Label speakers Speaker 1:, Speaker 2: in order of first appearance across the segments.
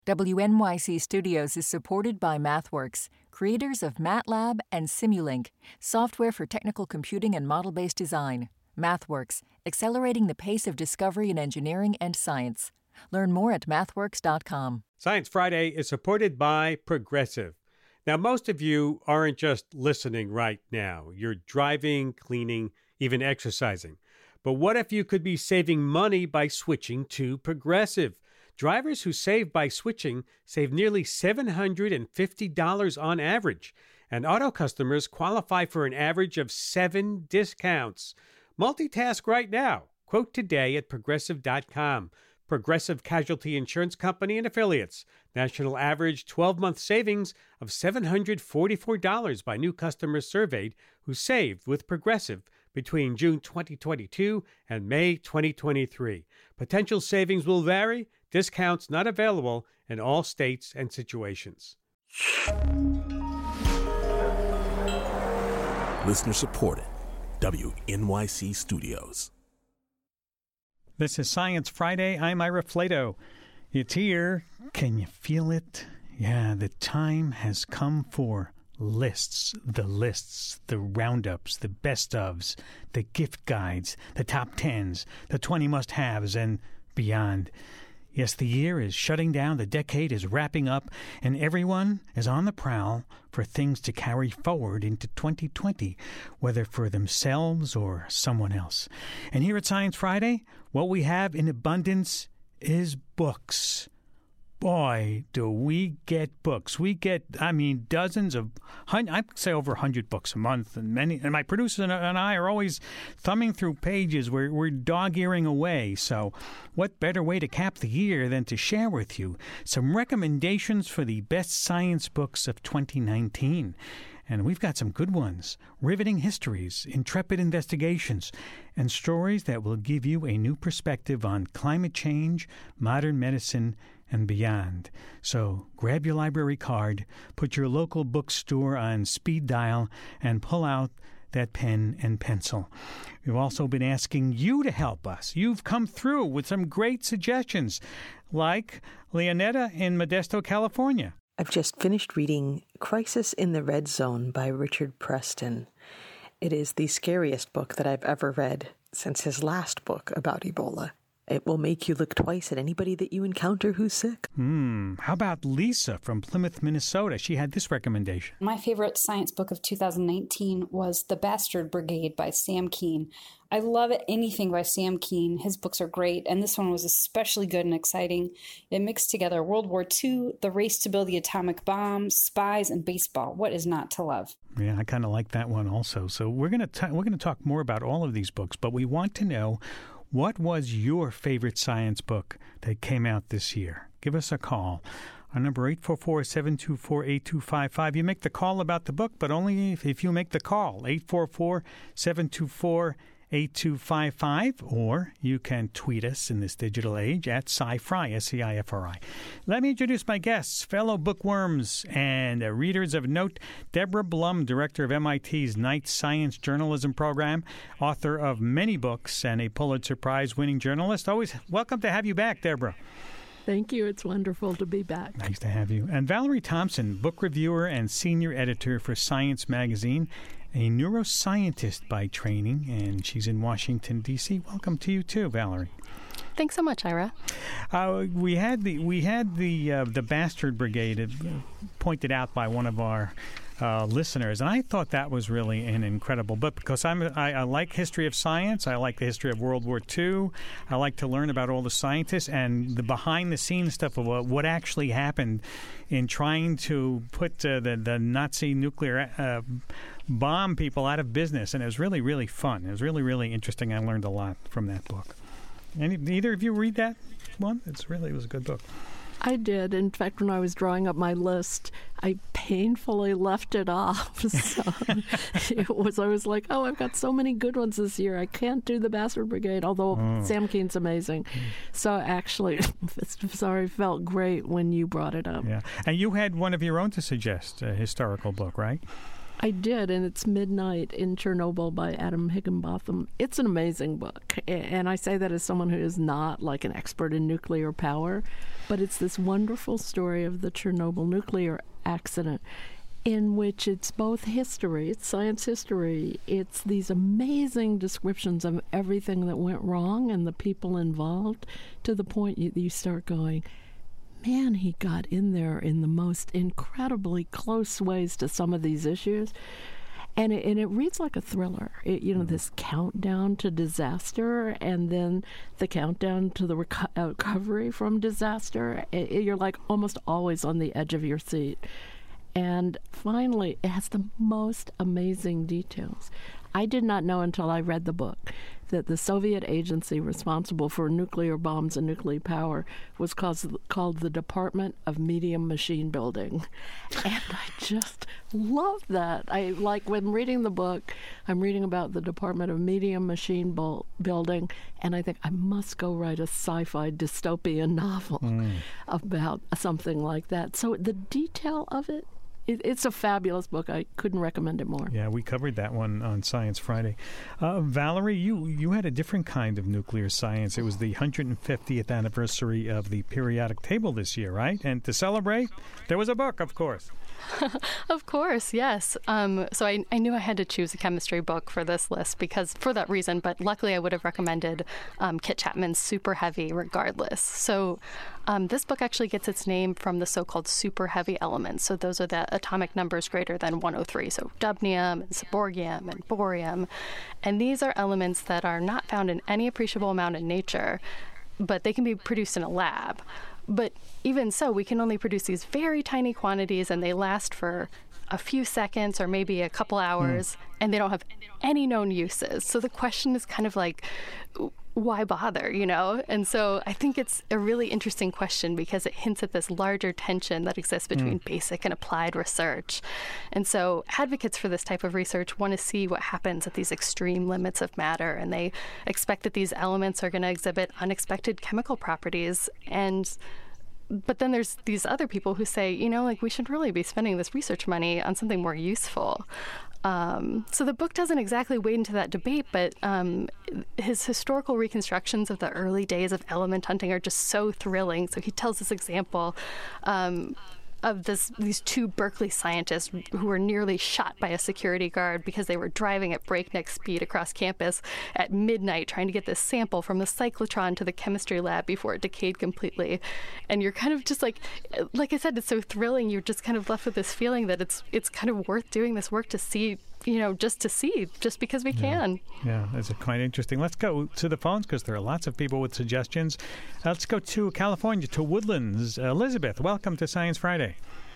Speaker 1: WNYC Studios is supported by MathWorks, creators of MATLAB and Simulink, software for technical computing and model-based design. MathWorks, accelerating the pace of discovery in engineering and science. Learn more at mathworks.com.
Speaker 2: Science Friday is supported by Progressive. Now, most of you aren't just listening right now. You're driving, cleaning, even exercising. But what if you could be saving money by switching to Progressive? Drivers who save by switching save nearly $750 on average, and auto customers qualify for an average of 7 discounts. Multitask right now. Quote today at Progressive.com. Progressive Casualty Insurance Company and Affiliates. National average 12-month savings of $744 by new customers surveyed who saved with Progressive between June 2022 and May 2023. Potential savings will vary. Discounts not available in all states and situations.
Speaker 3: Listener supported. WNYC Studios.
Speaker 4: This is Science Friday. I'm Ira Flato. It's here. Can you feel it? Yeah, the time has come for lists, the roundups, the best ofs, the gift guides, the top 10s, the 20 must-haves, and beyond. Yes, the year is shutting down, the decade is wrapping up, and everyone is on the prowl for things to carry forward into 2020, whether for themselves or someone else. And here at Science Friday, what we have in abundance is books. Boy, do we get books. We get, dozens of, I'd say over 100 books a month. And my producer and I are always thumbing through pages. We're dog-earing away. So what better way to cap the year than to share with you some recommendations for the best science books of 2019. And we've got some good ones, riveting histories, intrepid investigations, and stories that will give you a new perspective on climate change, modern medicine, and beyond. So grab your library card, put your local bookstore on speed dial, and pull out that pen and pencil. We've also been asking you to help us. You've come through with some great suggestions, like Leonetta in Modesto, California.
Speaker 5: I've just finished reading Crisis in the Red Zone by Richard Preston. It is the scariest book that I've ever read since his last book about Ebola. It will make you look twice at anybody that you encounter who's sick.
Speaker 4: How about Lisa from Plymouth, Minnesota? She had this recommendation.
Speaker 6: My favorite science book of 2019 was The Bastard Brigade by Sam Keen. I love anything by Sam Keen. His books are great, and this one was especially good and exciting. It mixed together World War II, the race to build the atomic bomb, spies, and baseball. What is not to love?
Speaker 4: Yeah, I kind of like that one also. So we're going to talk more about all of these books, but we want to know, what was your favorite science book that came out this year? Give us a call. Our number 844-724-8255. You make the call about the book, but only if you make the call. 844-724-8255. Or you can tweet us in this digital age at SciFri, SCIFRI. Let me introduce my guests, fellow bookworms and readers of note. Deborah Blum, director of MIT's Knight Science Journalism Program, author of many books, and a Pulitzer Prize-winning journalist. Always welcome to have you back, Deborah.
Speaker 7: Thank you. It's wonderful to be back.
Speaker 4: Nice to have you. And Valerie Thompson, book reviewer and senior editor for Science Magazine, a neuroscientist by training, and she's in Washington, D.C. Welcome to you too, Valerie.
Speaker 7: Thanks so much, Ira.
Speaker 4: We had the Bastard Brigade pointed out by one of our listeners, and I thought that was really an incredible book because I like history of science. I like the history of World War II. I like to learn about all the scientists and the behind-the-scenes stuff of what actually happened in trying to put the Nazi nuclear bomb people out of business. And it was really, really fun. It was really, really interesting. I learned a lot from that book. Either of you read that one? It was a good book.
Speaker 7: I did. In fact, when I was drawing up my list, I painfully left it off. So I was like, I've got so many good ones this year. I can't do the Bastard Brigade, although Sam Keen's amazing. So actually, felt great when you brought it up.
Speaker 4: Yeah. And you had one of your own to suggest, a historical book, right?
Speaker 7: I did, and it's Midnight in Chernobyl by Adam Higginbotham. It's an amazing book, and I say that as someone who is not like an expert in nuclear power, but it's this wonderful story of the Chernobyl nuclear accident in which it's both history, it's science history, it's these amazing descriptions of everything that went wrong and the people involved, to the point you start going, man, he got in there in the most incredibly close ways to some of these issues. And it reads like a thriller. This countdown to disaster and then the countdown to the recovery from disaster. You're like almost always on the edge of your seat. And finally, it has the most amazing details. I did not know until I read the book that the Soviet agency responsible for nuclear bombs and nuclear power was called the Department of Medium Machine Building. And I just love that. When reading the book, I'm reading about the Department of Medium Machine Building, and I think I must go write a sci-fi dystopian novel about something like that. So the detail of it, it's a fabulous book. I couldn't recommend it more.
Speaker 4: Yeah, we covered that one on Science Friday. Valerie, you had a different kind of nuclear science. It was the 150th anniversary of the periodic table this year, right? And to celebrate, there was a book, of course.
Speaker 8: Of course, yes. So I knew I had to choose a chemistry book for this list for that reason, but luckily I would have recommended Kit Chapman's Super Heavy regardless. So this book actually gets its name from the so-called super heavy elements. So those are the atomic numbers greater than 103. So dubnium and seborgium and borium. And these are elements that are not found in any appreciable amount in nature, but they can be produced in a lab. But even so, we can only produce these very tiny quantities, and they last for a few seconds or maybe a couple hours, and they don't have any known uses. So the question is kind of like, why bother, And so I think it's a really interesting question because it hints at this larger tension that exists between basic and applied research. And so advocates for this type of research want to see what happens at these extreme limits of matter, and they expect that these elements are going to exhibit unexpected chemical properties. But then there's these other people who say, we should really be spending this research money on something more useful. So the book doesn't exactly wade into that debate, but his historical reconstructions of the early days of element hunting are just so thrilling. So he tells this example of these two Berkeley scientists who were nearly shot by a security guard because they were driving at breakneck speed across campus at midnight trying to get this sample from the cyclotron to the chemistry lab before it decayed completely. And you're kind of just like I said, it's so thrilling. You're just kind of left with this feeling that it's kind of worth doing this work to see, just because we can.
Speaker 4: Yeah, that's quite interesting. Let's go to the phones because there are lots of people with suggestions. Let's go to California, to Woodlands. Elizabeth, welcome to Science Friday.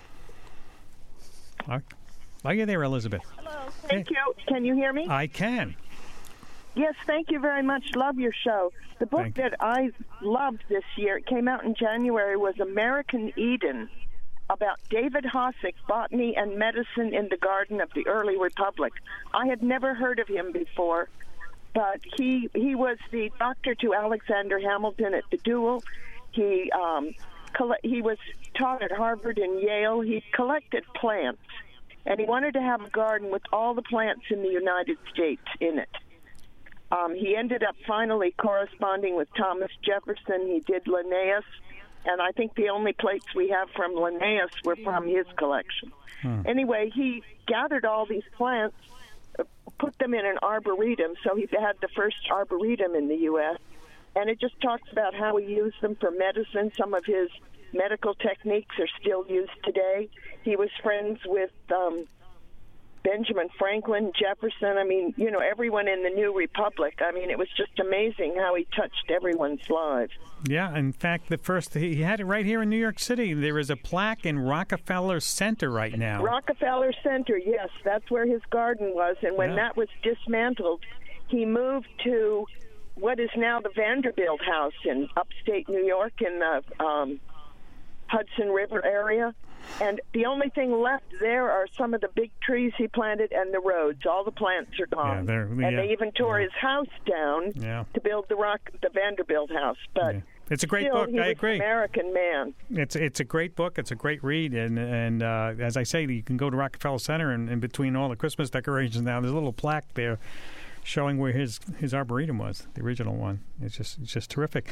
Speaker 4: Are you there, Elizabeth?
Speaker 9: Hello, thank you. Can you hear me?
Speaker 4: I can.
Speaker 9: Yes, thank you very much. Love your show. The book that I loved this year, it came out in January, was American Eden, about David Hossick, Botany and Medicine in the Garden of the Early Republic. I had never heard of him before, but he was the doctor to Alexander Hamilton at the Duel. He was taught at Harvard and Yale. He collected plants, and he wanted to have a garden with all the plants in the United States in it. He ended up finally corresponding with Thomas Jefferson. He did Linnaeus, and I think the only plates we have from Linnaeus were from his collection. Anyway, he gathered all these plants, put them in an arboretum, so he had the first arboretum in the U.S., and it just talks about how he used them for medicine. Some of his medical techniques are still used today. He was friends with Benjamin Franklin, Jefferson, everyone in the New Republic. It was just amazing how he touched everyone's lives.
Speaker 4: Yeah, in fact, he had it right here in New York City. There is a plaque in Rockefeller Center right now.
Speaker 9: Rockefeller Center, yes, that's where his garden was. And when that was dismantled, he moved to what is now the Vanderbilt House in upstate New York in the Hudson River area. And the only thing left there are some of the big trees he planted and the roads. All the plants are gone. They even tore his house down to build the Vanderbilt House. But
Speaker 4: It's a great book.
Speaker 9: He
Speaker 4: I
Speaker 9: was
Speaker 4: agree.
Speaker 9: An American man.
Speaker 4: It's a great book. It's a great read, and as I say, you can go to Rockefeller Center, and between all the Christmas decorations now, there's a little plaque there showing where his arboretum was, the original one. It's just terrific.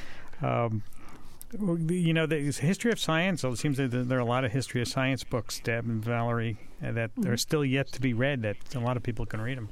Speaker 4: The history of science. It seems that there are a lot of history of science books, Deb and Valerie, that are still yet to be read. That a lot of people can read them.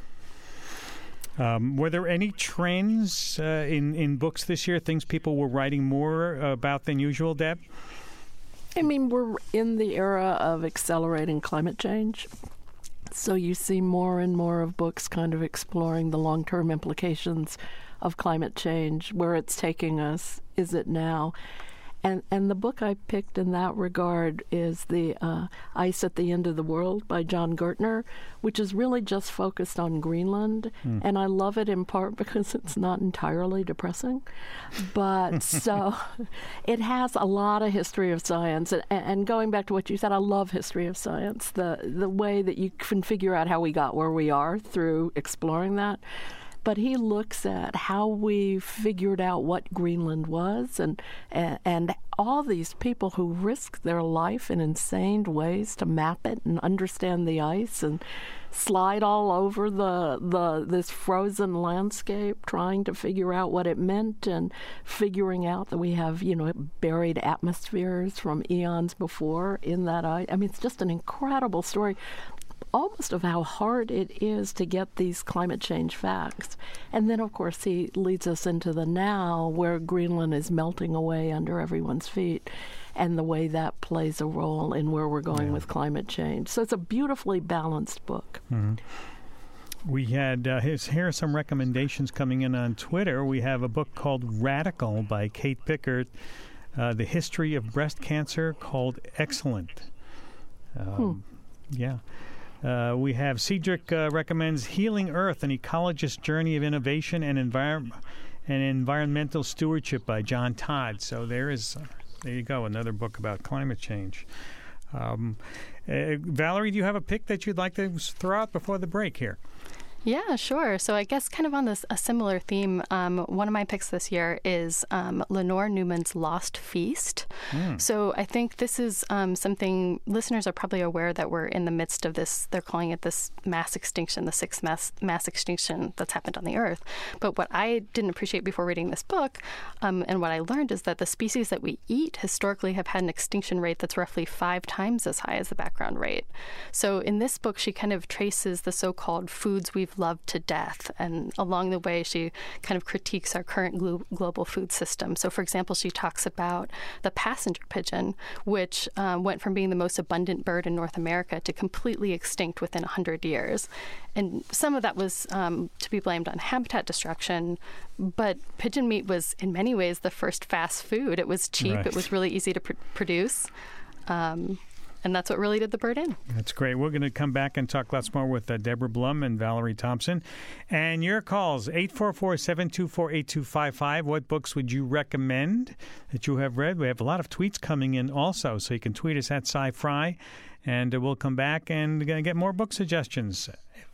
Speaker 4: Were there any trends in books this year, things people were writing more about than usual, Deb?
Speaker 7: I mean, we're in the era of accelerating climate change. So you see more and more of books kind of exploring the long-term implications of climate change, where it's taking us, is it now? And the book I picked in that regard is The Ice at the End of the World by John Gertner, which is really just focused on Greenland. And I love it in part because it's not entirely depressing. But so it has a lot of history of science. And going back to what you said, I love history of science, the way that you can figure out how we got where we are through exploring that. But he looks at how we figured out what Greenland was, and all these people who risked their life in insane ways to map it and understand the ice and slide all over this frozen landscape, trying to figure out what it meant, and figuring out that we have buried atmospheres from eons before in that ice. I mean, it's just an incredible story. Almost of how hard it is to get these climate change facts. And then, of course, he leads us into the now, where Greenland is melting away under everyone's feet, and the way that plays a role in where we're going with climate change. So it's a beautifully balanced book. Mm-hmm.
Speaker 4: We had, here are some recommendations coming in on Twitter. We have a book called Radical by Kate Pickard, The History of Breast Cancer, called Excellent. Yeah. We have Cedric recommends Healing Earth, An Ecologist's Journey of Innovation and Environmental Stewardship by John Todd. So there you go, another book about climate change. Valerie, do you have a pick that you'd like to throw out before the break here?
Speaker 8: Yeah, sure. So I guess kind of on a similar theme, one of my picks this year is Lenore Newman's Lost Feast. So I think this is something listeners are probably aware that we're in the midst of this. They're calling it this mass extinction, the sixth mass extinction that's happened on the Earth. But what I didn't appreciate before reading this book, and what I learned, is that the species that we eat historically have had an extinction rate that's roughly 5 times as high as the background rate. So in this book, she kind of traces the so-called foods we've loved to death, and along the way she kind of critiques our current global food system. So for example, she talks about the passenger pigeon, which went from being the most abundant bird in North America to completely extinct within 100 years. And some of that was to be blamed on habitat destruction, but pigeon meat was in many ways the first fast food. It was cheap, It was really easy to produce. And that's what really did the bird in.
Speaker 4: That's great. We're going to come back and talk lots more with Deborah Blum and Valerie Thompson. And your calls, 844-724-8255. What books would you recommend that you have read? We have a lot of tweets coming in also, so you can tweet us at SciFri, and we'll come back and get more book suggestions.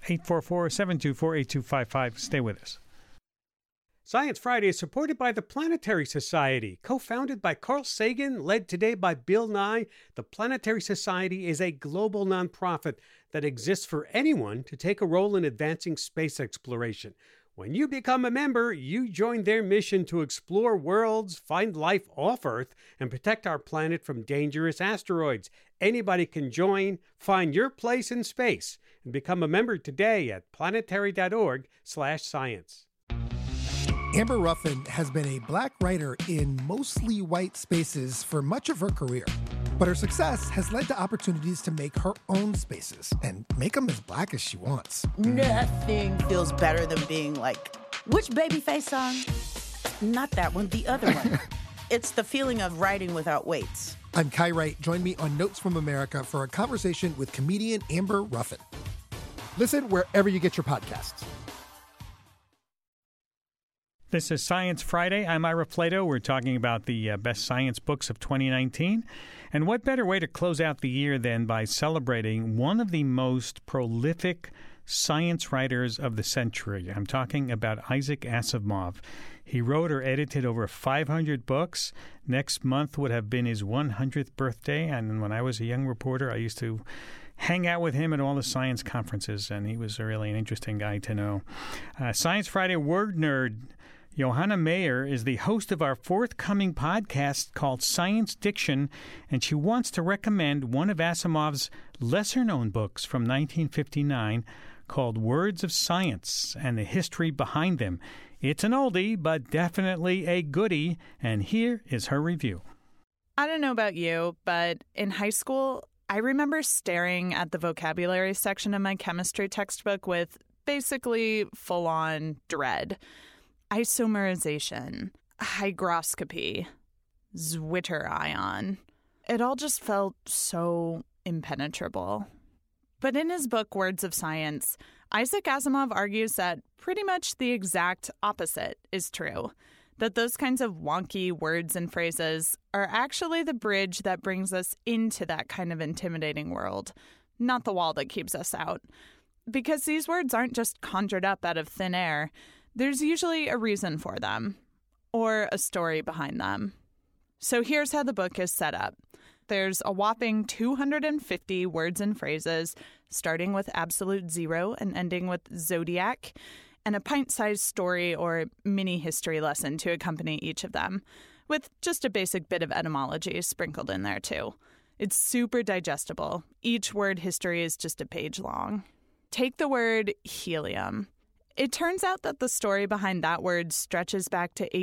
Speaker 4: 844-724-8255. Stay with us.
Speaker 2: Science Friday is supported by the Planetary Society. Co-founded by Carl Sagan, led today by Bill Nye, the Planetary Society is a global nonprofit that exists for anyone to take a role in advancing space exploration. When you become a member, you join their mission to explore worlds, find life off Earth, and protect our planet from dangerous asteroids. Anybody can join. Find your place in space and become a member today at planetary.org/science.
Speaker 10: Amber Ruffin has been a black writer in mostly white spaces for much of her career. But her success has led to opportunities to make her own spaces and make them as black as she wants.
Speaker 11: Nothing feels better than being like, which Babyface song? Not that one, the other one. It's the feeling of writing without weights.
Speaker 10: I'm Kai Wright. Join me on Notes from America for a conversation with comedian Amber Ruffin. Listen wherever you get your podcasts.
Speaker 4: This is Science Friday. I'm Ira Flato. We're talking about the best science books of 2019. And what better way to close out the year than by celebrating one of the most prolific science writers of the century. I'm talking about Isaac Asimov. He wrote or edited over 500 books. Next month would have been his 100th birthday, and when I was a young reporter, I used to hang out with him at all the science conferences, and he was really an interesting guy to know. Science Friday Word Nerd Johanna Mayer is the host of our forthcoming podcast called Science Diction, and she wants to recommend one of Asimov's lesser-known books from 1959 called Words of Science and the History Behind Them. It's an oldie, but definitely a goodie, and here is her review.
Speaker 12: I don't know about you, but in high school, I remember staring at the vocabulary section of my chemistry textbook with basically full-on dread. Isomerization, hygroscopy, zwitterion. It all just felt so impenetrable. But in his book, Words of Science, Isaac Asimov argues that pretty much the exact opposite is true. That those kinds of wonky words and phrases are actually the bridge that brings us into that kind of intimidating world, not the wall that keeps us out. Because these words aren't just conjured up out of thin air. There's usually a reason for them, or a story behind them. So here's how the book is set up. There's a whopping 250 words and phrases, starting with absolute zero and ending with zodiac, and a pint-sized story or mini-history lesson to accompany each of them, with just a basic bit of etymology sprinkled in there too. It's super digestible. Each word history is just a page long. Take the word helium. It turns out that the story behind that word stretches back to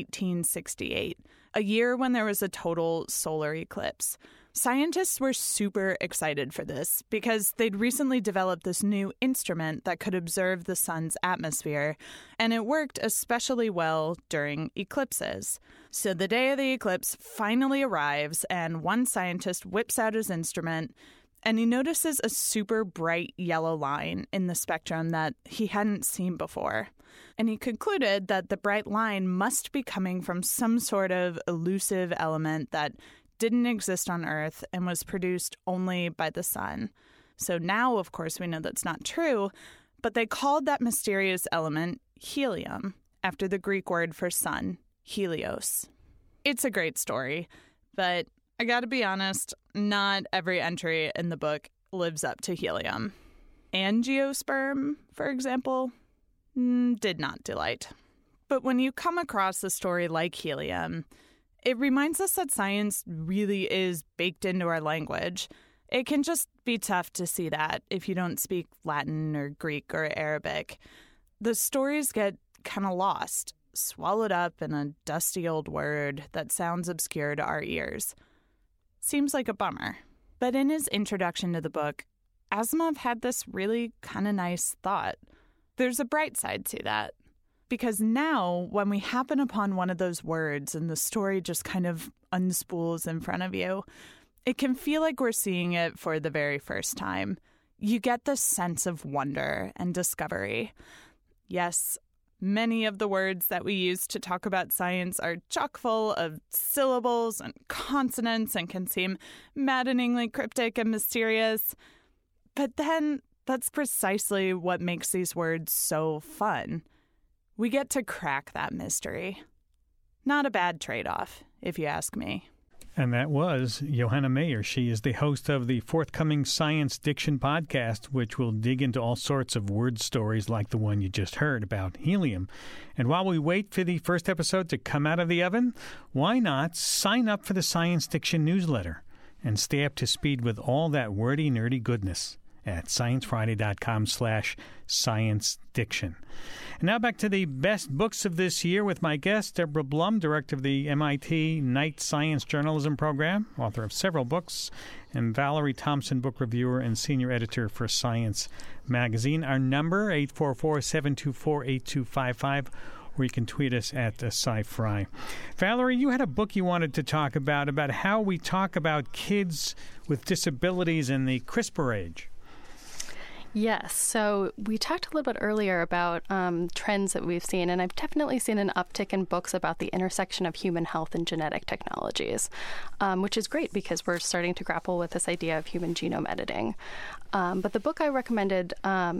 Speaker 12: 1868, a year when there was a total solar eclipse. Scientists were super excited for this because they'd recently developed this new instrument that could observe the sun's atmosphere, and it worked especially well during eclipses. So the day of the eclipse finally arrives, and one scientist whips out his instrument, and he notices a super bright yellow line in the spectrum that he hadn't seen before. And he concluded that the bright line must be coming from some sort of elusive element that didn't exist on Earth and was produced only by the sun. So now, of course, we know that's not true, but they called that mysterious element helium, after the Greek word for sun, helios. It's a great story, but I gotta be honest, not every entry in the book lives up to helium. Angiosperm, for example, did not delight. But when you come across a story like helium, it reminds us that science really is baked into our language. It can just be tough to see that if you don't speak Latin or Greek or Arabic. The stories get kind of lost, swallowed up in a dusty old word that sounds obscure to our ears. Seems like a bummer. But in his introduction to the book, Asimov had this really kind of nice thought. There's a bright side to that. Because now, when we happen upon one of those words and the story just kind of unspools in front of you, it can feel like we're seeing it for the very first time. You get this sense of wonder and discovery. Yes, many of the words that we use to talk about science are chock full of syllables and consonants and can seem maddeningly cryptic and mysterious. But then that's precisely what makes these words so fun. We get to crack that mystery. Not a bad trade-off, if you ask me.
Speaker 4: And that was Johanna Mayer. She is the host of the forthcoming Science Diction podcast, which will dig into all sorts of word stories like the one you just heard about helium. And while we wait for the first episode to come out of the oven, why not sign up for the Science Diction newsletter and stay up to speed with all that wordy, nerdy goodness at sciencefriday.com/science diction. And now back to the best books of this year with my guest, Deborah Blum, director of the MIT Knight Science Journalism Program, author of several books, and Valerie Thompson, book reviewer and senior editor for Science Magazine. Our number, 844-724-8255, or you can tweet us at SciFri. Valerie, you had a book you wanted to talk about how we talk about kids with disabilities in the CRISPR age.
Speaker 8: Yes. So we talked a little bit earlier about trends that we've seen, and I've definitely seen an uptick in books about the intersection of human health and genetic technologies, which is great because we're starting to grapple with this idea of human genome editing. But the book I recommended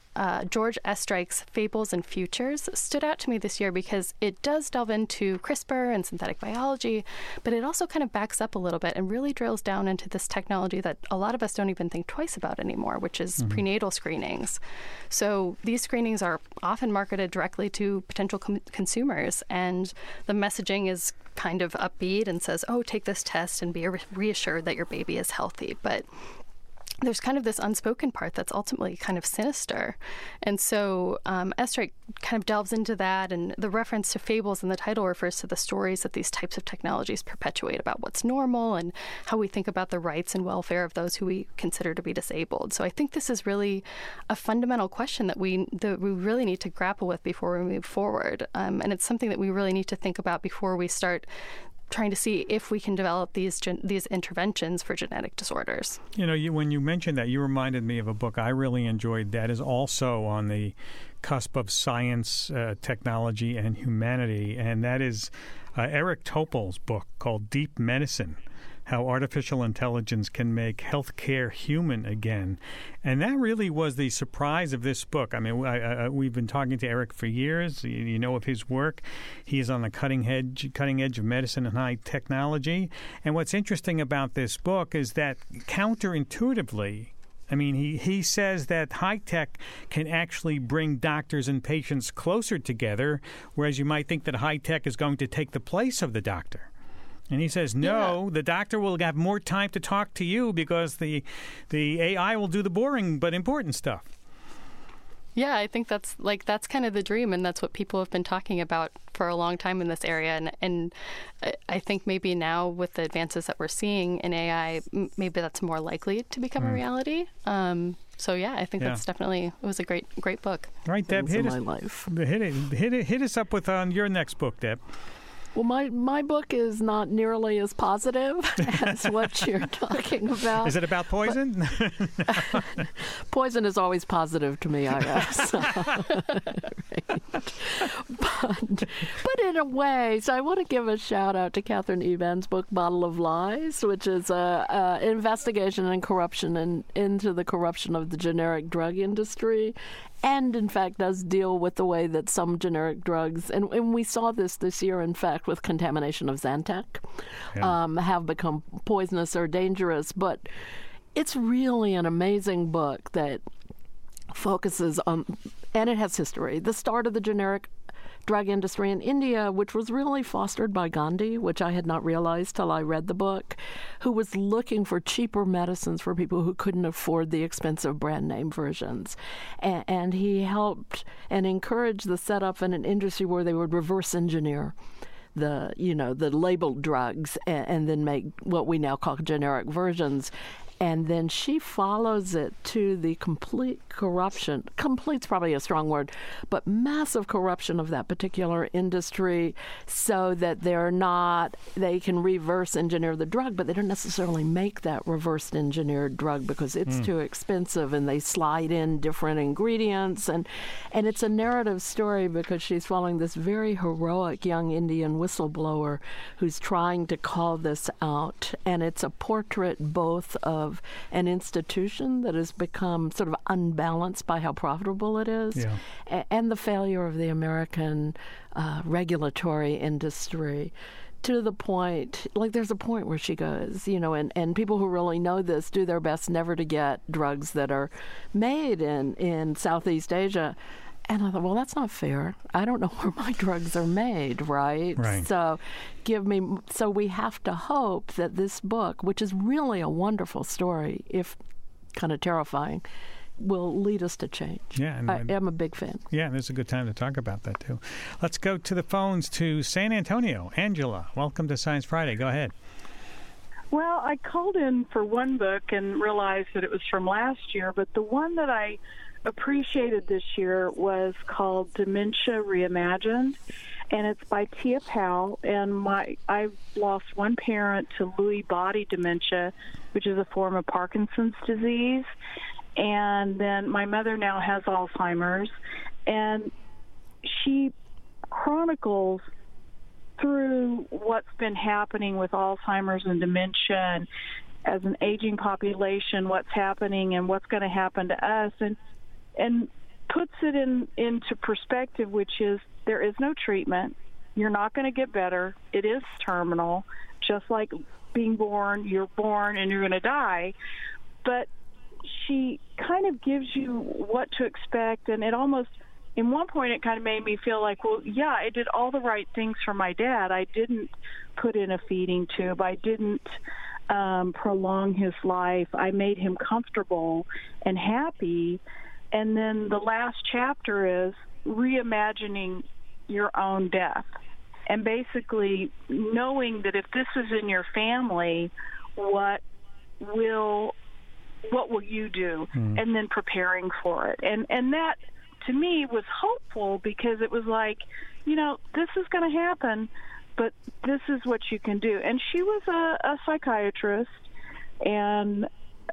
Speaker 8: George Estreich's Fables and Futures stood out to me this year because it does delve into CRISPR and synthetic biology, but it also kind of backs up a little bit and really drills down into this technology that a lot of us don't even think twice about anymore, which is prenatal screenings. So these screenings are often marketed directly to potential consumers, and the messaging is kind of upbeat and says, oh, take this test and be reassured that your baby is healthy. But there's kind of this unspoken part that's ultimately kind of sinister. And so Estreich kind of delves into that, and the reference to fables in the title refers to the stories that these types of technologies perpetuate about what's normal and how we think about the rights and welfare of those who we consider to be disabled. So I think this is really a fundamental question that we really need to grapple with before we move forward. And it's something that we really need to think about before we start trying to see if we can develop these interventions for genetic disorders.
Speaker 4: You know, when you mentioned that, you reminded me of a book I really enjoyed that is also on the cusp of science, technology, and humanity, and that is Eric Topol's book called Deep Medicine: How Artificial Intelligence Can Make Healthcare Human Again. And that really was the surprise of this book. I mean, we've been talking to Eric for years. You know of his work. He is on the cutting edge of medicine and high technology. And what's interesting about this book is that counterintuitively, I mean, he says that high tech can actually bring doctors and patients closer together, whereas you might think that high tech is going to take the place of the doctor. And he says, no, the doctor will have more time to talk to you because the AI will do the boring but important stuff.
Speaker 8: Yeah, I think that's kind of the dream, and that's what people have been talking about for a long time in this area. And I think maybe now with the advances that we're seeing in AI, maybe that's more likely to become a reality. So yeah, I think that's definitely, it was a great book.
Speaker 4: All right, Deb, hit us up with your next book, Deb.
Speaker 7: Well, my book is not nearly as positive as what you're talking about.
Speaker 4: Is it about poison?
Speaker 7: Poison is always positive to me, I guess. But in a way, so I want to give a shout out to Catherine Eban's book, Bottle of Lies, which is an investigation and corruption into the corruption of the generic drug industry. And, in fact, does deal with the way that some generic drugs, and we saw this year, in fact, with contamination of Zantac, have become poisonous or dangerous. But it's really an amazing book that focuses on, and it has history, the start of the generic drug industry in India, which was really fostered by Gandhi, which I had not realized till I read the book, who was looking for cheaper medicines for people who couldn't afford the expensive brand name versions. And he helped and encouraged the setup in an industry where they would reverse engineer the labeled drugs and then make what we now call generic versions. And then she follows it to the complete corruption. Complete's probably a strong word, but massive corruption of that particular industry so that they can reverse engineer the drug, but they don't necessarily make that reverse engineered drug because it's too expensive, and they slide in different ingredients. And it's a narrative story because she's following this very heroic young Indian whistleblower who's trying to call this out. And it's a portrait both of an institution that has become sort of unbalanced by how profitable it is, and the failure of the American regulatory industry. To the point, like there's a point where she goes, and people who really know this do their best never to get drugs that are made in Southeast Asia. And I thought, well, that's not fair. I don't know where my drugs are made, right? So we have to hope that this book, which is really a wonderful story, if kind of terrifying, will lead us to change.
Speaker 4: Yeah,
Speaker 7: I am a big fan.
Speaker 4: Yeah, and it's a good time to talk about that, too. Let's go to the phones to San Antonio. Angela, welcome to Science Friday. Go ahead.
Speaker 13: Well, I called in for one book and realized that it was from last year, but the one that I appreciated this year was called Dementia Reimagined, and it's by Tia Powell. And I've lost one parent to Lewy body dementia, which is a form of Parkinson's disease, and then my mother now has Alzheimer's, and she chronicles through what's been happening with Alzheimer's and dementia, and as an aging population, what's happening and what's going to happen to us. And puts it into perspective, which is there is no treatment. You're not going to get better. It is terminal, just like being born. You're born and you're going to die. But she kind of gives you what to expect, and it almost, in one point, it kind of made me feel like, well, yeah, I did all the right things for my dad. I didn't put in a feeding tube. I didn't prolong his life. I made him comfortable and happy. And then the last chapter is reimagining your own death, and basically knowing that if this is in your family, what will you do, and then preparing for it. And that, to me, was hopeful, because it was like, this is going to happen, but this is what you can do. And she was a psychiatrist and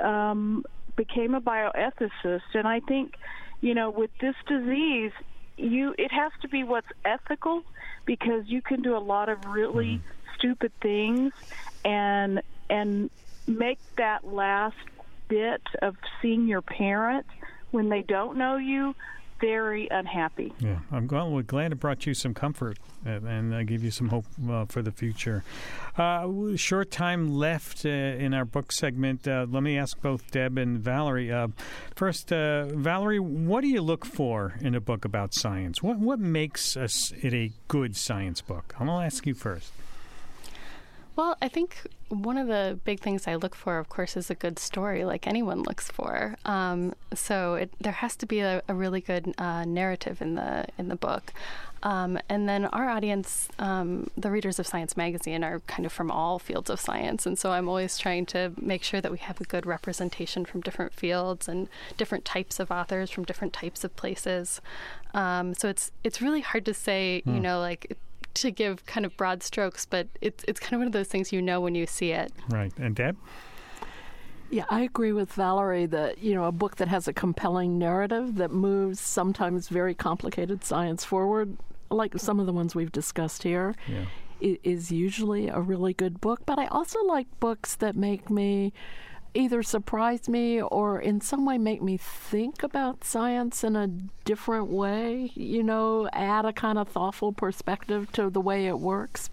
Speaker 13: became a bioethicist. And I think, with this disease, it has to be what's ethical, because you can do a lot of really stupid things and make that last bit of seeing your parent when they don't know you very unhappy.
Speaker 4: Yeah, we're glad it brought you some comfort and give you some hope for the future. Short time left in our book segment. Let me ask both Deb and Valerie. First, Valerie, what do you look for in a book about science? What makes it a good science book? I'm going to ask you first.
Speaker 8: Well, I think one of the big things I look for, of course, is a good story, like anyone looks for. So there has to be a really good narrative in the book. And then our audience, the readers of Science Magazine, are kind of from all fields of science. And so I'm always trying to make sure that we have a good representation from different fields and different types of authors from different types of places. So it's really hard to say, to give kind of broad strokes, but it's kind of one of those things when you see it.
Speaker 4: Right. And Deb?
Speaker 7: Yeah, I agree with Valerie that, a book that has a compelling narrative that moves sometimes very complicated science forward, like some of the ones we've discussed here, is usually a really good book. But I also like books that make me either surprise me or in some way make me think about science in a different way, add a kind of thoughtful perspective to the way it works,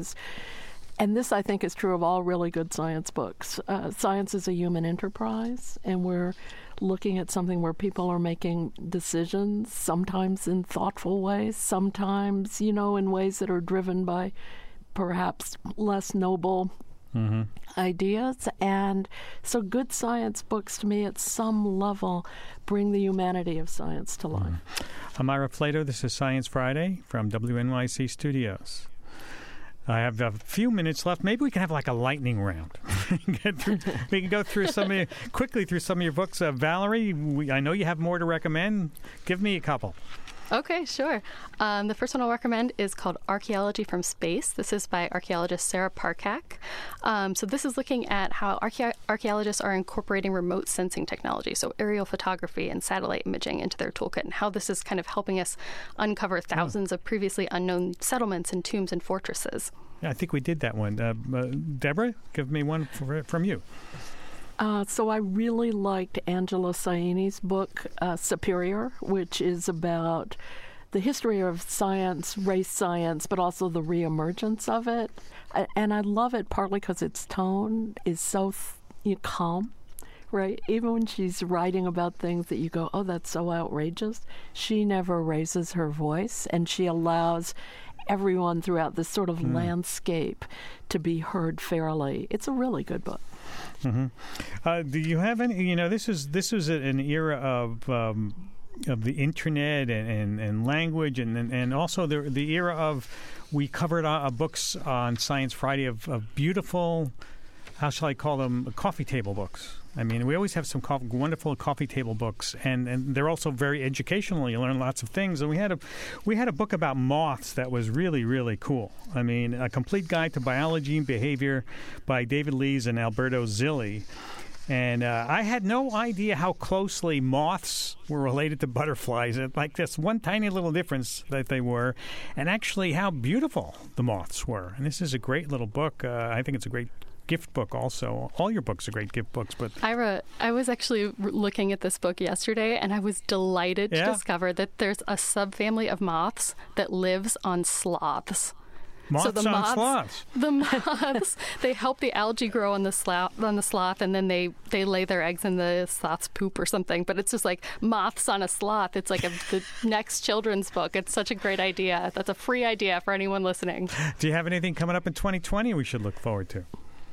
Speaker 7: and this I think is true of all really good science books. Science is a human enterprise, and we're looking at something where people are making decisions, sometimes in thoughtful ways, sometimes, in ways that are driven by perhaps less noble ideas. And so good science books, to me, at some level, bring the humanity of science to life.
Speaker 4: I'm Ira Flato. This is Science Friday from WNYC Studios. I have a few minutes left. Maybe we can have like a lightning round. We can go through quickly through some of your books. Valerie, I know you have more to recommend. Give me a couple.
Speaker 8: Okay, sure. The first one I'll recommend is called Archaeology from Space. This is by archaeologist Sarah Parcak. So this is looking at how archaeologists are incorporating remote sensing technology, so aerial photography and satellite imaging, into their toolkit, and how this is kind of helping us uncover thousands of previously unknown settlements and tombs and fortresses.
Speaker 4: Yeah, I think we did that one. Deborah, give me one from you.
Speaker 7: So I really liked Angela Saini's book, Superior, which is about the history of science, race science, but also the reemergence of it. And I love it partly because its tone is so calm, right? Even when she's writing about things that you go, oh, that's so outrageous, she never raises her voice, and she allows everyone throughout this sort of landscape to be heard fairly. It's a really good book.
Speaker 4: Mm-hmm. Do you have any? This was an era of the internet and language, and also the era of, we covered books on Science Friday of beautiful, how shall I call them, coffee table books. I mean, we always have some wonderful coffee table books, and they're also very educational. You learn lots of things. And we had a book about moths that was really, really cool. I mean, A Complete Guide to Biology and Behavior by David Lees and Alberto Zilli. And I had no idea how closely moths were related to butterflies. Like this one tiny little difference that they were, and actually how beautiful the moths were. And this is a great little book. I think it's a great gift book also. All your books are great gift books. But
Speaker 8: Ira, I was actually looking at this book yesterday, and I was delighted to discover that there's a subfamily of moths that lives on sloths.
Speaker 4: Moths on sloths.
Speaker 8: The moths, they help the algae grow on the sloth, and then they lay their eggs in the sloth's poop or something. But it's just like moths on a sloth. It's like the next children's book. It's such a great idea. That's a free idea for anyone listening.
Speaker 4: Do you have anything coming up in 2020 we should look forward to?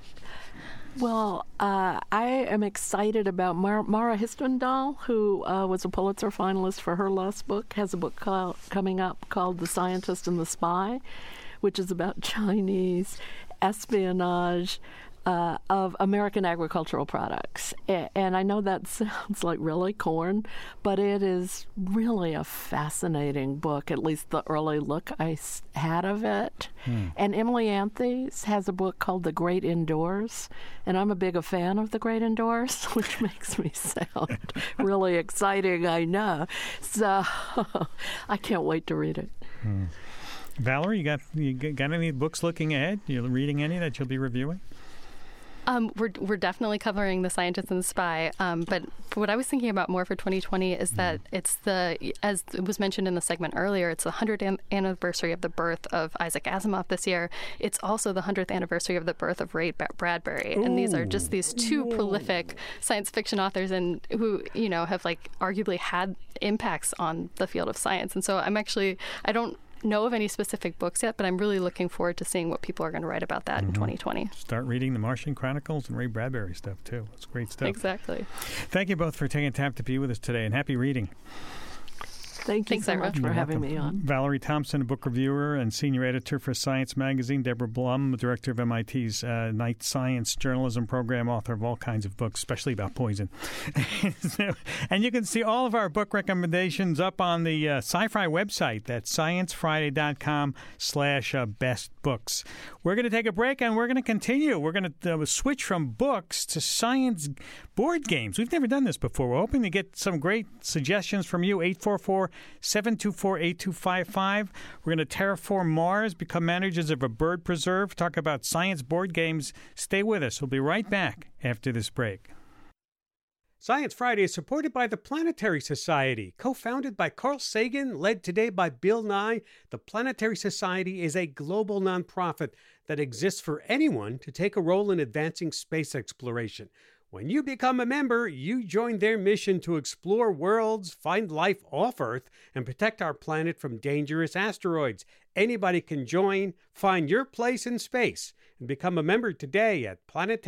Speaker 7: Well, I am excited about Mara Hvistendahl, who was a Pulitzer finalist for her last book, has a book coming up called The Scientist and the Spy, which is about Chinese espionage of American agricultural products. And I know that sounds like really corn, but it is really a fascinating book, at least the early look I had of it. And Emily Anthes has a book called The Great Indoors, and I'm a big fan of The Great Indoors, which makes me sound really exciting, I know. So I can't wait to read it.
Speaker 4: Valerie, you got any books looking ahead? You reading any that you'll be reviewing?
Speaker 8: We're definitely covering The Scientist and the Spy, but what I was thinking about more for 2020 is that it's as it was mentioned in the segment earlier, it's the 100th anniversary of the birth of Isaac Asimov this year. It's also the 100th anniversary of the birth of Ray Bradbury, and these are just these two prolific science fiction authors, and who have arguably had impacts on the field of science. And so I don't know of any specific books yet, but I'm really looking forward to seeing what people are going to write about that in 2020.
Speaker 4: Start reading the Martian Chronicles and Ray Bradbury stuff, too. It's great stuff.
Speaker 8: Exactly.
Speaker 4: Thank you both for taking time to be with us today, and happy reading.
Speaker 7: Thank you so much for having me on.
Speaker 4: Valerie Thompson, a book reviewer and senior editor for Science Magazine. Deborah Blum, director of MIT's Night Science journalism program, author of all kinds of books, especially about poison. And you can see all of our book recommendations up on the Sci-Fi website. That's sciencefriday.com/bestbooks. We're going to take a break, and we're going to continue. We're going to switch from books to science board games. We've never done this before. We're hoping to get some great suggestions from you. 844-724-8255. We're going to terraform Mars, become managers of a bird preserve, talk about science board games. Stay with us. We'll be right back after this break.
Speaker 2: Science Friday is supported by the Planetary Society. Co-founded by Carl Sagan, led today by Bill Nye, the Planetary Society is a global nonprofit that exists for anyone to take a role in advancing space exploration. When you become a member, you join their mission to explore worlds, find life off Earth, and protect our planet from dangerous asteroids. Anybody can join. Find your place in space and become a member today at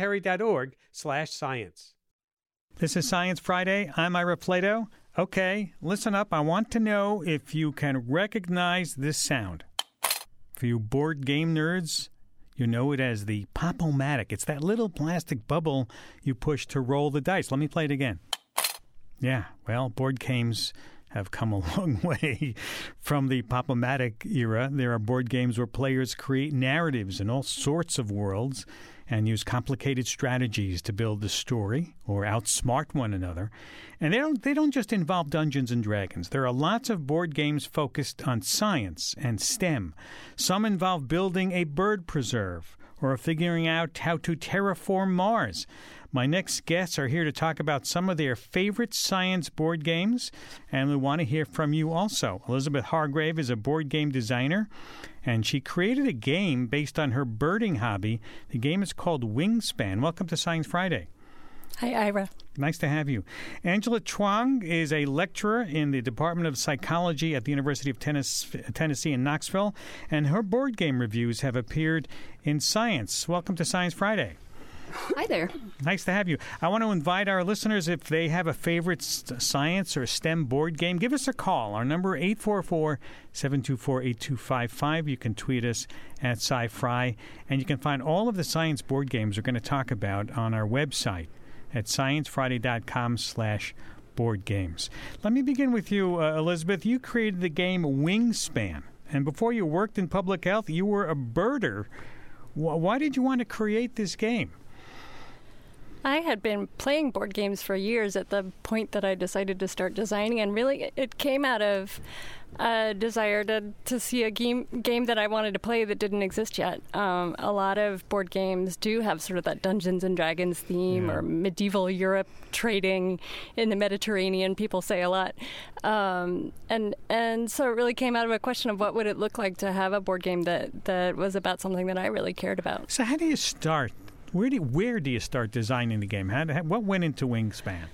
Speaker 2: planetary.org/science.
Speaker 4: This is Science Friday. I'm Ira Plato. Okay, listen up. I want to know if you can recognize this sound. For you board game nerds, you know it as the Pop-O-Matic. It's that little plastic bubble you push to roll the dice. Let me play it again. Yeah, well, board games have come a long way from the Pop-O-Matic era. There are board games where players create narratives in all sorts of worlds and use complicated strategies to build the story or outsmart one another. And they don't just involve Dungeons and Dragons. There are lots of board games focused on science and STEM. Some involve building a bird preserve or figuring out how to terraform Mars. My next guests are here to talk about some of their favorite science board games, and we want to hear from you also. Elizabeth Hargrave is a board game designer, and she created a game based on her birding hobby. The game is called Wingspan. Welcome to Science Friday.
Speaker 14: Hi, Ira.
Speaker 4: Nice to have you. Angela Chuang is a lecturer in the Department of Psychology at the University of Tennessee in Knoxville, and her board game reviews have appeared in Science. Welcome to Science Friday.
Speaker 14: Hi there.
Speaker 4: Nice to have you. I want to invite our listeners, if they have a favorite science or STEM board game, give us a call. Our number 844-724-8255. You can tweet us at SciFri, and you can find all of the science board games we're going to talk about on our website at sciencefriday.com/board games. Let me begin with you, Elizabeth. You created the game Wingspan, and before you worked in public health, you were a birder. Why did you want to create this game?
Speaker 14: I had been playing board games for years at the point that I decided to start designing, and really it came out of a desire to see a game that I wanted to play that didn't exist yet. A lot of board games do have sort of that Dungeons and Dragons theme or medieval Europe trading in the Mediterranean, people say a lot. And so it really came out of a question of what would it look like to have a board game that was about something that I really cared about.
Speaker 4: So how do you start? Where do you start designing the game? What went into Wingspan?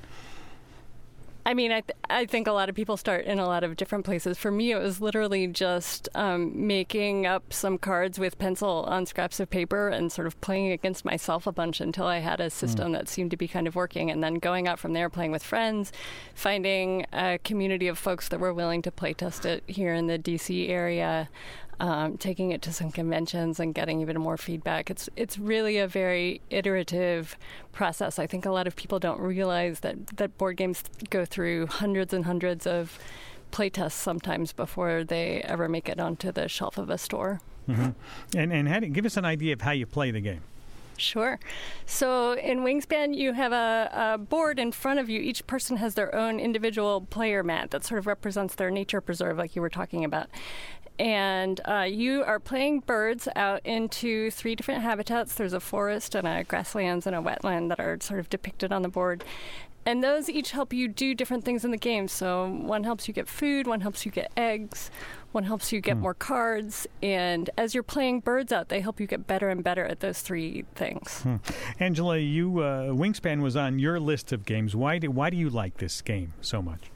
Speaker 14: I mean, I think a lot of people start in a lot of different places. For me, it was literally just making up some cards with pencil on scraps of paper and sort of playing against myself a bunch until I had a system that seemed to be kind of working, and then going out from there, playing with friends, finding a community of folks that were willing to play test it here in the D.C. area, taking it to some conventions and getting even more feedback. It's really a very iterative process. I think a lot of people don't realize that board games go through hundreds and hundreds of play tests sometimes before they ever make it onto the shelf of a store.
Speaker 4: Mm-hmm. And give us an idea of how you play the game.
Speaker 14: Sure. So in Wingspan, you have a board in front of you. Each person has their own individual player mat that sort of represents their nature preserve, like you were talking about. And you are playing birds out into 3 different habitats. There's a forest and a grasslands and a wetland that are sort of depicted on the board. And those each help you do different things in the game. So one helps you get food, one helps you get eggs, one helps you get more cards. And as you're playing birds out, they help you get better and better at those 3 things.
Speaker 4: Angela, Wingspan was on your list of games. Why do you like this game so much?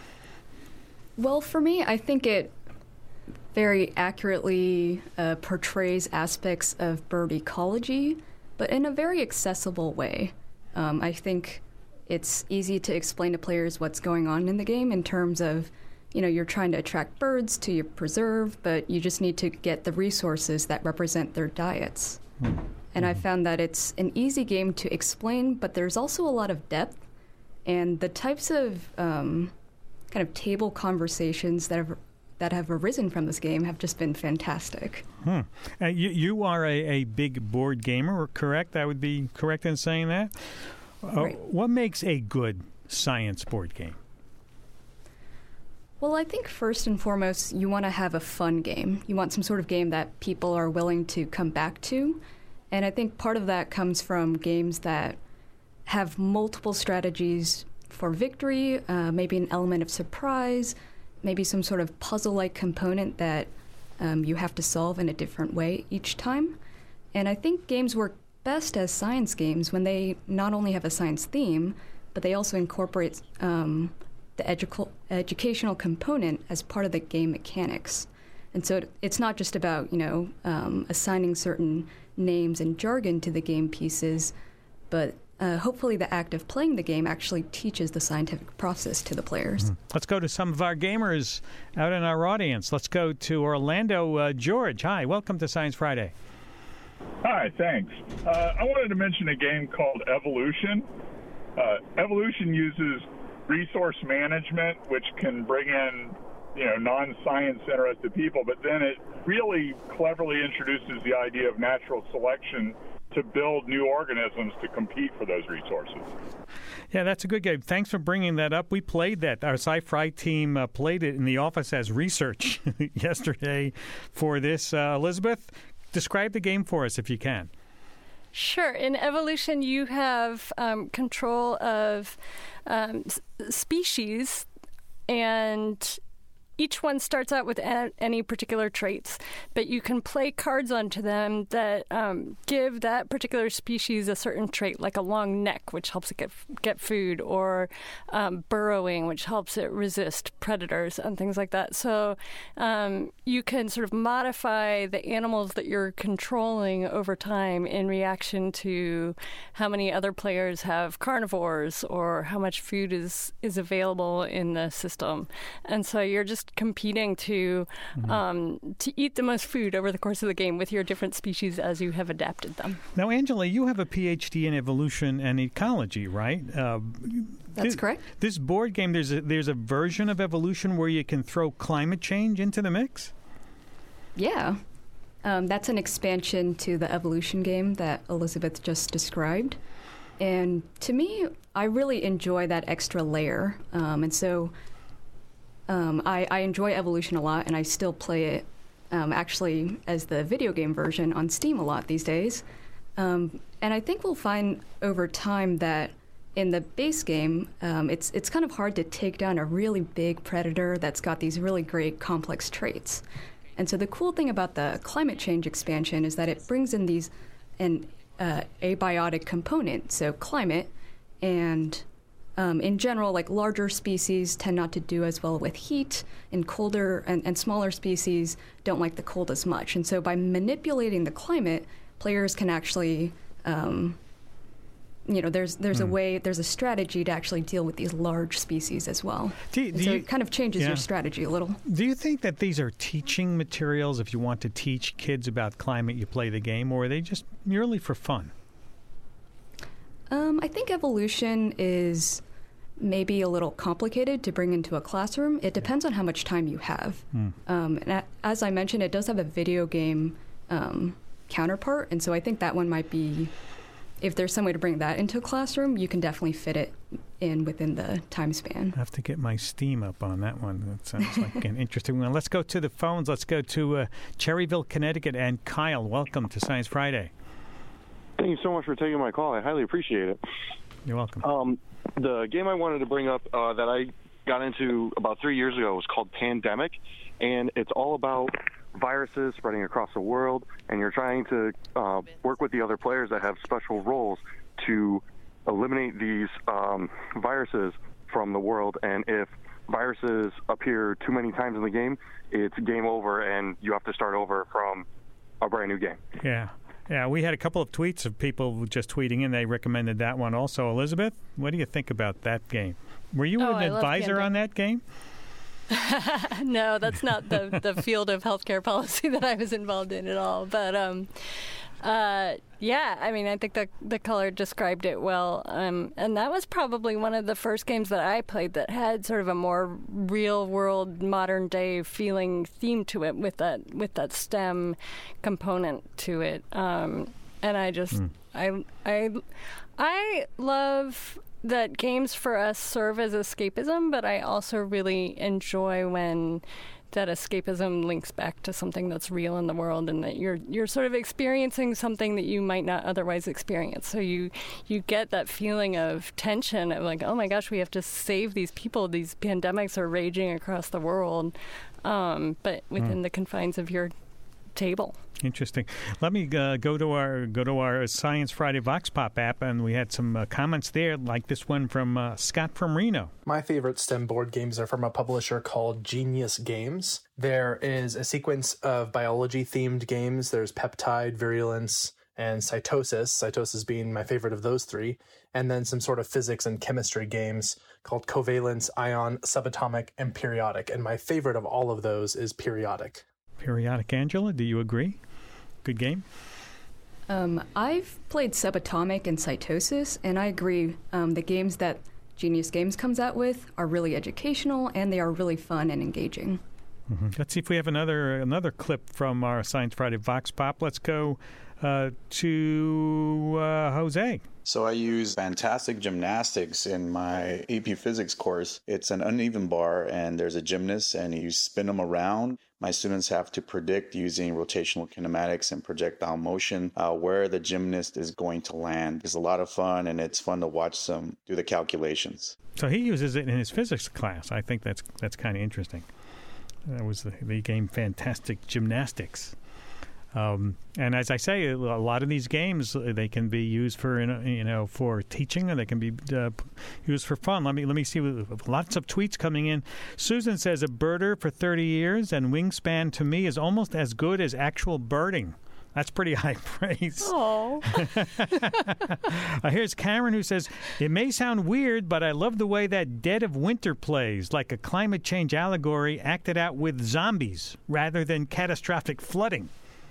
Speaker 15: Well, for me, I think it very accurately portrays aspects of bird ecology, but in a very accessible way. I think it's easy to explain to players what's going on in the game in terms of, you're trying to attract birds to your preserve, but you just need to get the resources that represent their diets. And I found that it's an easy game to explain, but there's also a lot of depth, and the types of kind of table conversations that have arisen from this game have just been fantastic. You are a big board gamer, correct? I would be correct in saying that? Right.
Speaker 4: What makes a good science board game?
Speaker 15: Well, I think first and foremost, you want to have a fun game. You want some sort of game that people are willing to come back to. And I think part of that comes from games that have multiple strategies for victory, maybe an element of surprise, maybe some sort of puzzle-like component that you have to solve in a different way each time. And I think games work best as science games when they not only have a science theme, but they also incorporate the educational component as part of the game mechanics. And so it's not just about, assigning certain names and jargon to the game pieces, but hopefully the act of playing the game actually teaches the scientific process to the players.
Speaker 4: Let's go to some of our gamers out in our audience. Let's go to Orlando. George, hi. Welcome to Science Friday.
Speaker 16: Hi, thanks. I wanted to mention a game called Evolution. Evolution uses resource management, which can bring in, non-science interested people, but then it really cleverly introduces the idea of natural selection to build new organisms to compete for those resources.
Speaker 4: Yeah, that's a good game. Thanks for bringing that up. We played that. Our Sci-Fi team played it in the office as research yesterday for this. Elizabeth, describe the game for us if you can.
Speaker 14: Sure. In Evolution, you have control of species, and each one starts out with any particular traits, but you can play cards onto them that give that particular species a certain trait, like a long neck, which helps it get food, or burrowing, which helps it resist predators and things like that. So you can sort of modify the animals that you're controlling over time in reaction to how many other players have carnivores or how much food is available in the system. And so you're just competing to eat the most food over the course of the game with your different species as you have adapted them.
Speaker 4: Now, Angela, you have a PhD in evolution and ecology, right?
Speaker 15: That's correct.
Speaker 4: This board game, there's a version of Evolution where you can throw climate change into the mix?
Speaker 15: Yeah. That's an expansion to the Evolution game that Elizabeth just described. And to me, I really enjoy that extra layer. And so I enjoy Evolution a lot, and I still play it actually as the video game version on Steam a lot these days. And I think we'll find over time that in the base game, it's kind of hard to take down a really big predator that's got these really great complex traits. And so the cool thing about the climate change expansion is that it brings in these an abiotic component, so climate, and in general, like larger species tend not to do as well with heat, and colder and smaller species don't like the cold as much. And so by manipulating the climate, players can actually there's a strategy to actually deal with these large species as well. So it kind of changes your strategy a little.
Speaker 4: Do you think that these are teaching materials? If you want to teach kids about climate, you play the game, or are they just merely for fun?
Speaker 15: I think Evolution is maybe a little complicated to bring into a classroom. It depends on how much time you have. And as I mentioned, it does have a video game counterpart, and so I think that one might be, if there's some way to bring that into a classroom, you can definitely fit it in within the time span.
Speaker 4: I have to get my Steam up on that one. That sounds like an interesting one. Let's go to the phones. Let's go to Cherryville, Connecticut, and Kyle. Welcome to Science Friday.
Speaker 17: Thank you so much for taking my call. I highly appreciate it.
Speaker 4: You're welcome.
Speaker 17: The game I wanted to bring up that I got into about 3 years ago was called Pandemic, and it's all about viruses spreading across the world, and you're trying to work with the other players that have special roles to eliminate these viruses from the world. And if viruses appear too many times in the game, it's game over, and you have to start over from a brand new game.
Speaker 4: Yeah, we had a couple of tweets of people just tweeting in. They recommended that one also. Elizabeth, what do you think about that game? Were you an advisor on that game?
Speaker 14: No, that's not the field of healthcare policy that I was involved in at all. But yeah, I mean, I think the color described it well. And that was probably one of the first games that I played that had sort of a more real world, modern day feeling theme to it with that STEM component to it. And I just I love that games for us serve as escapism, but I also really enjoy when that escapism links back to something that's real in the world, and that you're sort of experiencing something that you might not otherwise experience. So you get that feeling of tension of like, oh my gosh, we have to save these people. These pandemics are raging across the world, but within the confines of your table.
Speaker 4: Interesting. Let me go to our Science Friday Vox Pop app, and we had some comments there, like this one from Scott from Reno.
Speaker 18: My favorite STEM board games are from a publisher called Genius Games. There is a sequence of biology-themed games. There's Peptide, Virulence, and Cytosis. Cytosis being my favorite of those three. And then some sort of physics and chemistry games called Covalence, Ion, Subatomic, and Periodic. And my favorite of all of those is Periodic.
Speaker 4: Periodic. Angela, do you agree? Good game?
Speaker 15: I've played Subatomic and Cytosis, and I agree. The games that Genius Games comes out with are really educational, and they are really fun and engaging.
Speaker 4: Mm-hmm. Let's see if we have another clip from our Science Friday Vox Pop. Let's go to Jose.
Speaker 19: So I use fantastic gymnastics in my AP Physics course. It's an uneven bar, and there's a gymnast, and you spin them around. My students have to predict using rotational kinematics and projectile motion where the gymnast is going to land. It's a lot of fun, and it's fun to watch them do the calculations.
Speaker 4: So he uses it in his physics class. I think that's kind of interesting. That was the game Fantastic Gymnastics. And as I say, a lot of these games, they can be used for for teaching, or they can be used for fun. Let me see. Lots of tweets coming in. Susan says, a birder for 30 years, and Wingspan to me is almost as good as actual birding. That's pretty high praise.
Speaker 14: Oh.
Speaker 4: Here's Karen, who says, it may sound weird, but I love the way that Dead of Winter plays, like a climate change allegory acted out with zombies rather than catastrophic flooding.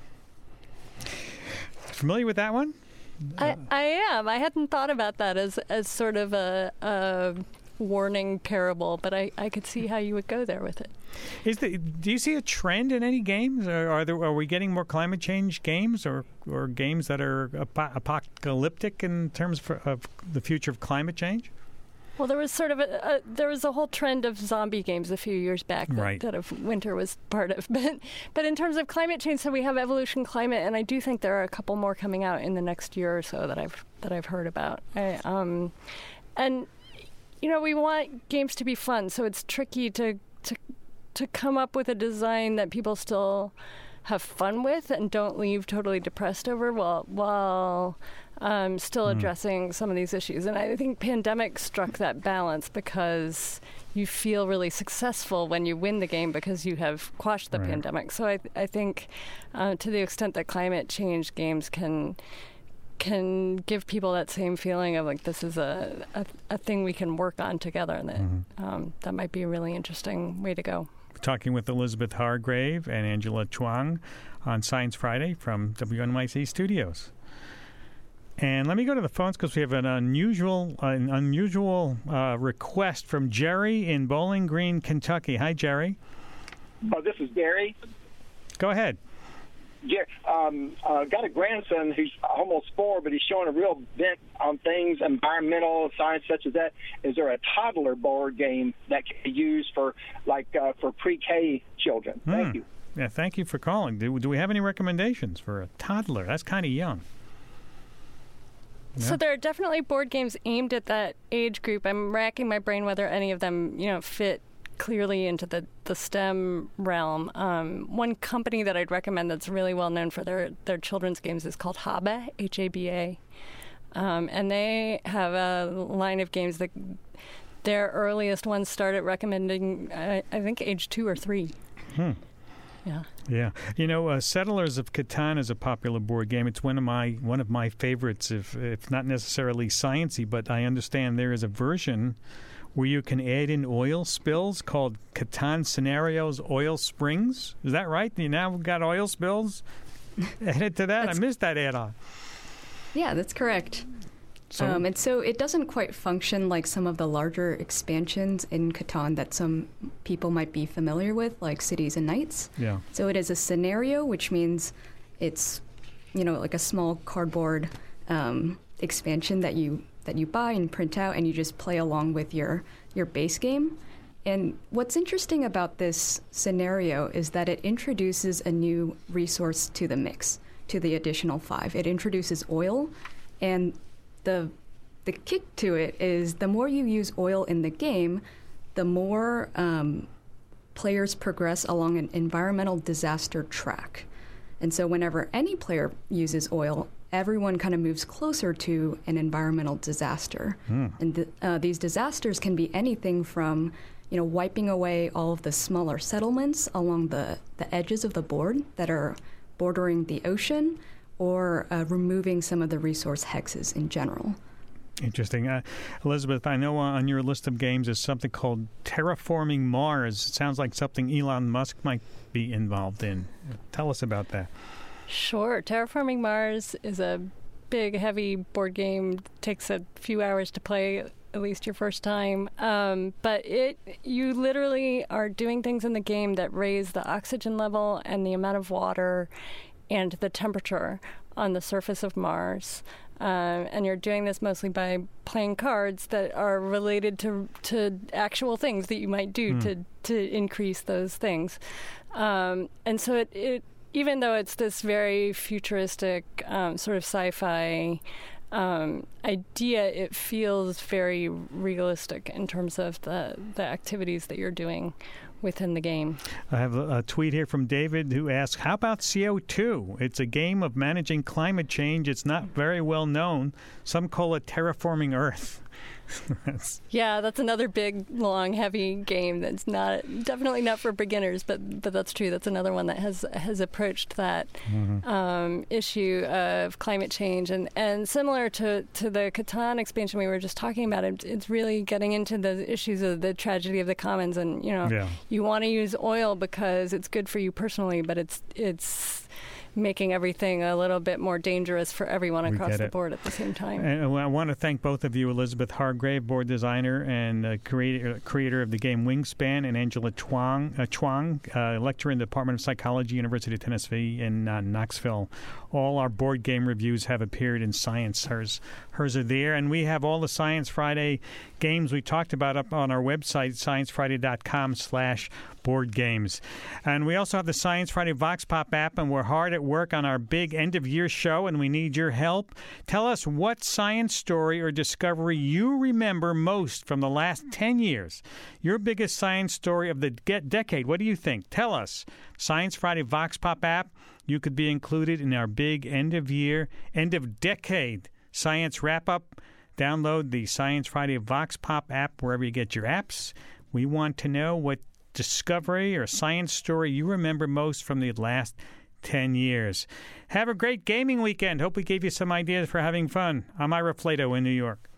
Speaker 4: Familiar with that one?
Speaker 14: I am. I hadn't thought about that as sort of a warning parable, but I could see how you would go there with it.
Speaker 4: Do you see a trend in any games? Are we getting more climate change games or games that are apocalyptic in terms of the future of climate change?
Speaker 14: Well, there was sort of there was a whole trend of zombie games a few years back that Winter was part of. But in terms of climate change, so we have Evolution Climate, and I do think there are a couple more coming out in the next year or so that I've heard about. And we want games to be fun, so it's tricky to come up with a design that people still have fun with and don't leave totally depressed over while still addressing some of these issues. And I think Pandemic struck that balance because you feel really successful when you win the game because you have quashed the pandemic. So I think to the extent that climate change games can give people that same feeling of like this is a thing we can work on together, and that that might be a really interesting way to go.
Speaker 4: Talking with Elizabeth Hargrave and Angela Chuang on Science Friday from WNYC Studios. And let me go to the phones because we have an unusual request from Jerry in Bowling Green, Kentucky. Hi, Jerry.
Speaker 20: Oh, this is Gary.
Speaker 4: Go ahead.
Speaker 20: Yeah, got a grandson who's almost 4, but he's showing a real bent on things, environmental science such as that. Is there a toddler board game that can be used for pre-K children? Thank you.
Speaker 4: Yeah, thank you for calling. Do we have any recommendations for a toddler? That's kind of young. Yeah.
Speaker 14: So there are definitely board games aimed at that age group. I'm racking my brain whether any of them, fit clearly into the STEM realm. One company that I'd recommend that's really well known for their children's games is called Haba, Haba. And they have a line of games that their earliest ones started recommending, I think, age 2 or 3. Yeah.
Speaker 4: Settlers of Catan is a popular board game. It's one of my favorites, if not necessarily sciencey, but I understand there is a version where you can add in oil spills called Catan Scenarios Oil Springs. Is that right? You now got oil spills added to that? I missed that add-on.
Speaker 15: Yeah, that's correct. And so it doesn't quite function like some of the larger expansions in Catan that some people might be familiar with, like Cities and Nights.
Speaker 4: Yeah.
Speaker 15: So it is a scenario, which means it's, like a small cardboard expansion that you buy and print out, and you just play along with your base game. And what's interesting about this scenario is that it introduces a new resource to the mix, to the additional 5. It introduces oil, and the kick to it is the more you use oil in the game, the more players progress along an environmental disaster track. And so whenever any player uses oil, everyone kind of moves closer to an environmental disaster. And these disasters can be anything from, wiping away all of the smaller settlements along the edges of the board that are bordering the ocean, or removing some of the resource hexes in general.
Speaker 4: Interesting. Elizabeth, I know on your list of games is something called Terraforming Mars. It sounds like something Elon Musk might be involved in. Tell us about that.
Speaker 14: Sure. Terraforming Mars is a big, heavy board game. Takes a few hours to play, at least your first time. But you literally are doing things in the game that raise the oxygen level and the amount of water and the temperature on the surface of Mars. And you're doing this mostly by playing cards that are related to actual things that you might do to increase those things. And so it even though it's this very futuristic sort of sci-fi idea, it feels very realistic in terms of the activities that you're doing within the game.
Speaker 4: I have a tweet here from David who asks, how about CO2? It's a game of managing climate change. It's not very well known. Some call it terraforming Earth.
Speaker 14: Yeah, that's another big, long, heavy game that's definitely not for beginners, but that's true. That's another one that has approached that issue of climate change. And similar to the Catan expansion we were just talking about, it's really getting into the issues of the tragedy of the commons. And, you want to use oil because it's good for you personally, but it's making everything a little bit more dangerous for everyone across the board at the same time.
Speaker 4: And I want to thank both of you, Elizabeth Hargrave, board designer and creator of the game Wingspan, and Angela Chuang, lecturer in the Department of Psychology, University of Tennessee in Knoxville. All our board game reviews have appeared in Science. Hers are there, and we have all the Science Friday games we talked about up on our website, sciencefriday.com/board games. And we also have the Science Friday Vox Pop app, and we're hard at work on our big end-of-year show, and we need your help. Tell us what science story or discovery you remember most from the last 10 years. Your biggest science story of the decade. What do you think? Tell us. Science Friday Vox Pop app. You could be included in our big end-of-year, end-of-decade science wrap-up. Download the Science Friday Vox Pop app wherever you get your apps. We want to know what discovery or science story you remember most from the last 10 years. Have a great gaming weekend. Hope we gave you some ideas for having fun. I'm Ira Flato in New York.